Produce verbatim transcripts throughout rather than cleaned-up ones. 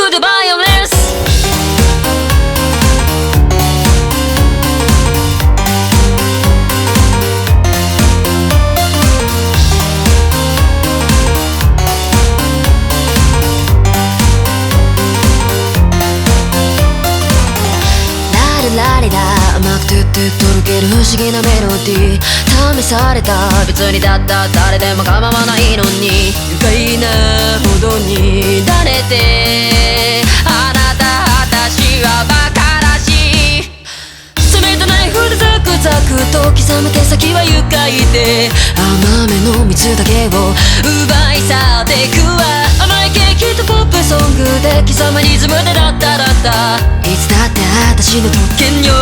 クでバイオレンスラリラ甘くてってとろける不思議なメロディー試された別にだった誰でも構わないのに愉快なほどに慣れてあなた私はバカらしい冷たナイフでザクザクと刻む毛先は愉快で甘めの蜜だけを奪い去ってくわ甘いケーキとポップソングで刻むリズムでラッタラッタいつだって私の特権よ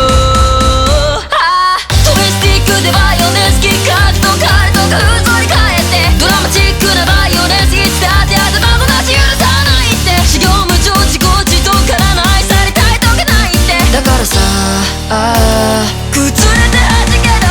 トリスティックでバイオレンスキッカーと彼とか風俗に変えてドラマチックなバイオレンスいつだって頭ごなし許さないって修行無常自己自動からの愛されたいとかないってだからさあ崩れてはじけろ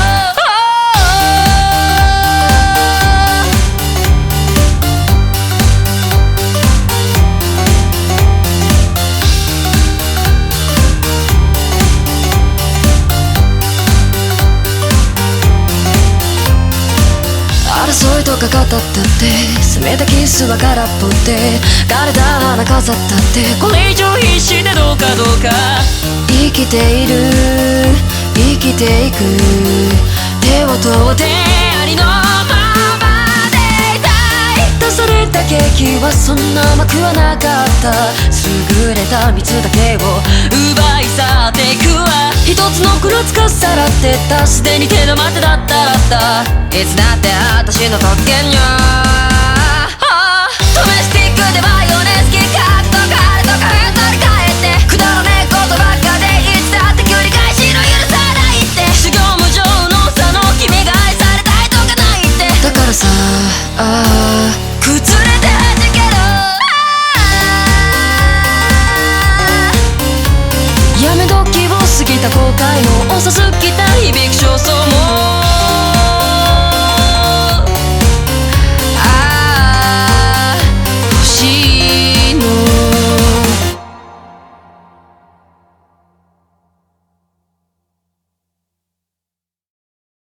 争いとか語ったって冷たキスは空っぽで枯れた花飾ったってこれ以上必死でどうかどうか生きている生きていく手を取ってありのままでいたい出されたケーキはそんな甘くはなかった優れた蜜だけを奪い去っていくわ一つの黒つかさらってたすでに手の待てだったらったいつだって私の特権よドメスティックでバイオレンスキッカーと彼とかフードに変えてくだらねえことばっかでいつだって繰り返しの許さないって修行無常の差の君が愛されたいとかないってだからさあ崩れてはじけろやめ時を過ぎた後悔の遅すぎた響く焦燥も